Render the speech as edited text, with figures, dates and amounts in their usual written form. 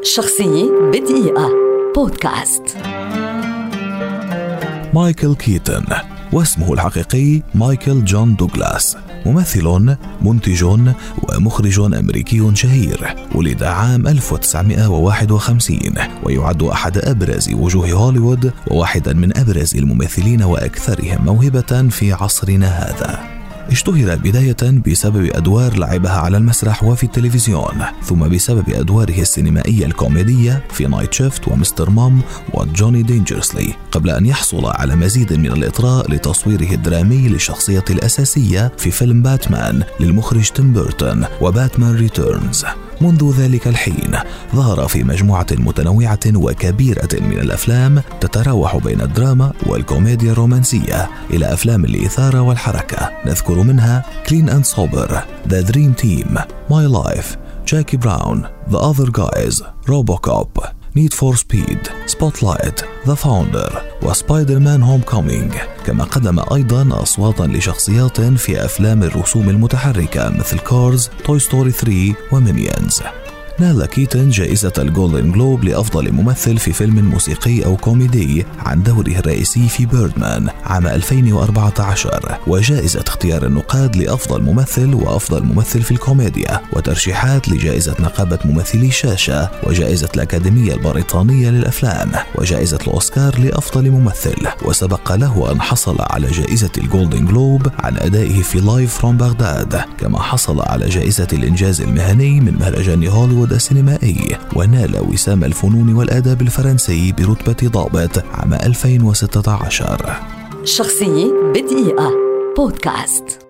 شخصية بدقيقة بودكاست. مايكل كيتون، واسمه الحقيقي مايكل جون دوغلاس، ممثل، منتج ومخرج أمريكي شهير. ولد عام 1951 ويعد أحد أبرز وجوه هوليوود وواحدا من أبرز الممثلين وأكثرهم موهبة في عصرنا هذا. اشتهر بداية بسبب أدوار لعبها على المسرح وفي التلفزيون، ثم بسبب أدواره السينمائية الكوميدية في نايت شيفت ومستر مام وجوني دينجرسلي، قبل أن يحصل على مزيد من الإطراء لتصويره الدرامي للشخصية الأساسية في فيلم باتمان للمخرج تيم بيرتون وباتمان ريتيرنز. منذ ذلك الحين ظهر في مجموعة متنوعة وكبيرة من الأفلام تتراوح بين الدراما والكوميديا الرومانسية إلى أفلام الإثارة والحركة، نذكر منها كلين أند سوبر، ذا دريم تيم، ماي لايف، جاكي براون، ذا أذر جايز، روبوكوب، نيد فور سبيد، سبوتلايت، ذا فاوندر، وسبايدر مان هوم كومينج. كما قدم أيضا أصواتا لشخصيات في أفلام الرسوم المتحركة مثل كارز، توي ستوري 3 ومينيونز. نال كيتون جائزة الجولدن جلوب لأفضل ممثل في فيلم موسيقي أو كوميدي عن دوره الرئيسي في بيردمان عام 2014، وجائزة اختيار النقاد لأفضل ممثل وأفضل ممثل في الكوميديا، وترشيحات لجائزة نقابة ممثلي الشاشة، وجائزة الأكاديمية البريطانية للأفلام، وجائزة الأوسكار لأفضل ممثل. وسبق له أن حصل على جائزة الجولدن جلوب عن أدائه في لايف فروم بغداد، كما حصل على جائزة الإنجاز المهني من مهرجان هوليوود السينمائي، ونال وسام الفنون والآداب الفرنسي برتبة ضابط عام 2016. شخصية بدقيقة بودكاست.